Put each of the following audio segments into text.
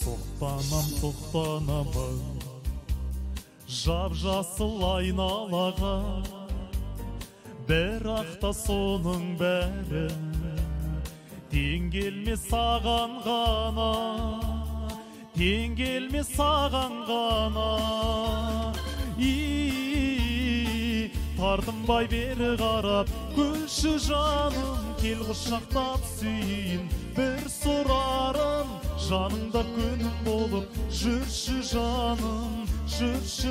Соқтанам жап-жасыл айналаға, бірақ та соның бәрі тең келмес саған ғана, тең келмес саған ғана. Тартынбай бері қарап, күлші жаным, кел құшақтап сүйейін. Бір сұрарым, жаныңда күнім болып, жүрші жаным, жүрші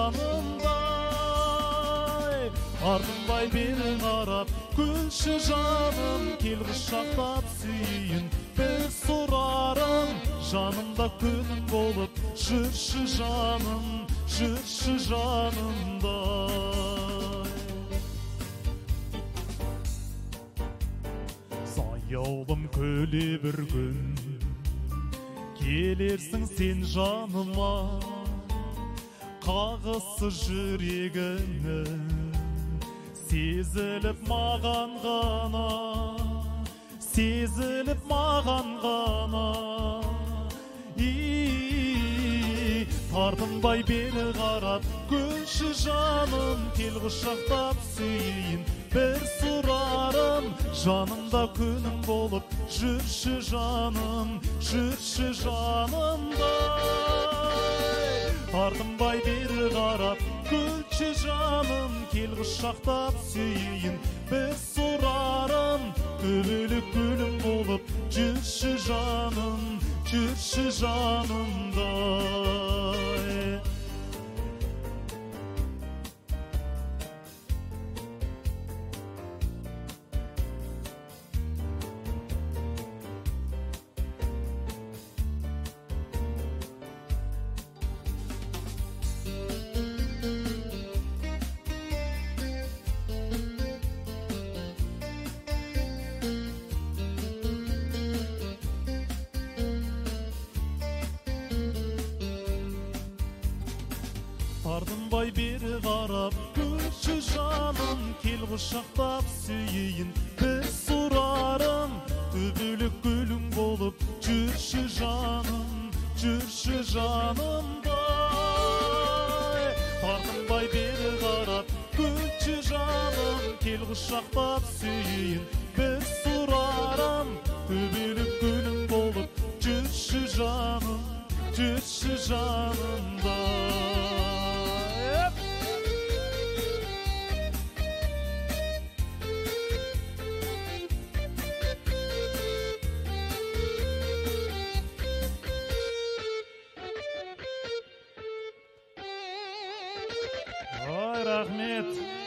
жанымдай. Тартынбай бері қарап, күлші жаным, кел құшақтап сүйейін. Бір сұрарым, жанымда күнім болып, жүрші жаным, жүрші жанымдай. Саяулым күле бір күн, келерсің сен жаныма, қағысы жүрегіні сезіліп маған ғана, сезіліп маған ғана. Тартынбай бері қарап, күлші жаным, кел құшақтап сүйейін. Бір сұрарым, жанымда күнім болып, жүрші жаным, жүрші жанымдай. Тартынбай бері қарап, күлші жаным, кел құшақтап сүйейін. Бір сұрарым, төбелік гүлім болып, жүрші жаным, жүрші жанымдай. Тартынбай бері қарап, күлші жаным, кел құшақтап сүйейін. Бір сұрарым, төбелік гүлің болып, жүрші жаным, жүрші жанымдай. Тартынбай бері қарап, күлші жаным, кел құшақтап сүйейін. Бір сұрарым, төбелік гүлің болып, жүрші жаным, жүрші жанымдай. Ой, рахмет.